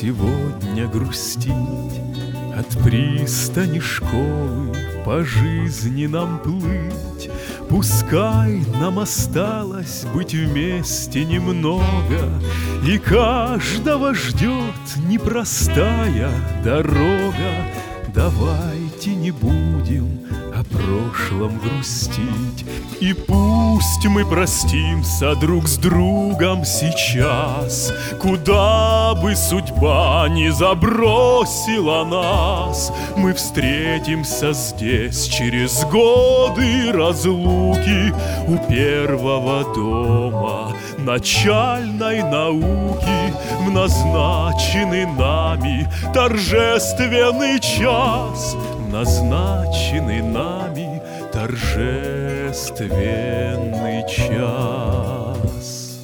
сегодня грустить. От пристани школы по жизни нам плыть. Пускай нам осталось быть вместе немного, и каждого ждет непростая дорога. Давайте не будем о прошлом грустить, и пусть мы простимся друг с другом сейчас. Куда бы судьба ни забросила нас, мы встретимся здесь через годы разлуки у первого дома начальной науки. В назначенный нами торжественный час, в назначенный нами торжественный час.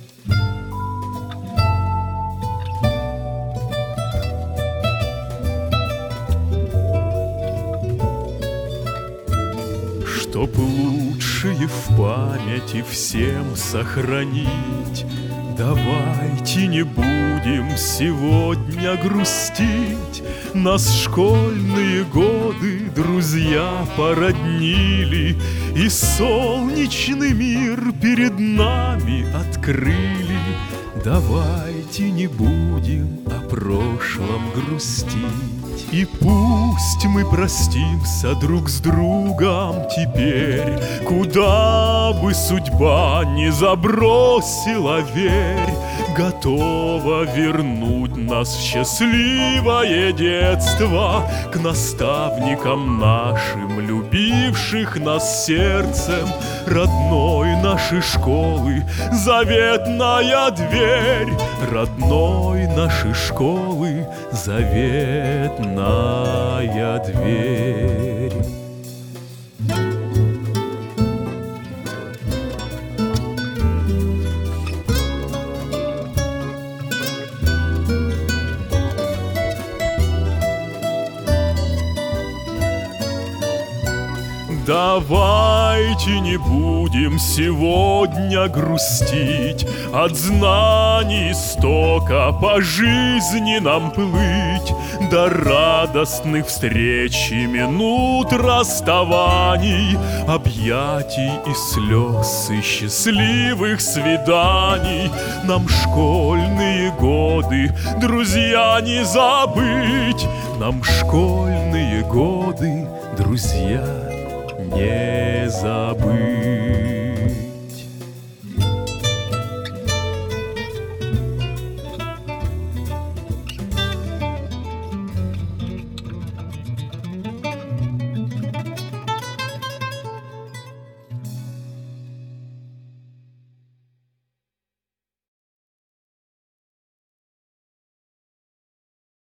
Чтоб лучшее в памяти всем сохранить, давайте не будем сегодня грустить. Нас школьные годы друзья породнили, и солнечный мир перед нами открыли. Давайте не будем о прошлом грустить, и пусть мы простимся друг с другом теперь. Куда бы судьба ни забросила, верь, готова вернуть нас в счастливое детство к наставникам нашим, любивших нас сердцем, родной нашей школы заветная дверь, родной нашей школы заветная дверь. Давайте не будем сегодня грустить, от знаний истока по жизни нам плыть, до радостных встреч и минут расставаний, объятий и слез и счастливых свиданий. Нам школьные годы, друзья, не забыть, нам школьные годы, друзья, не забыть.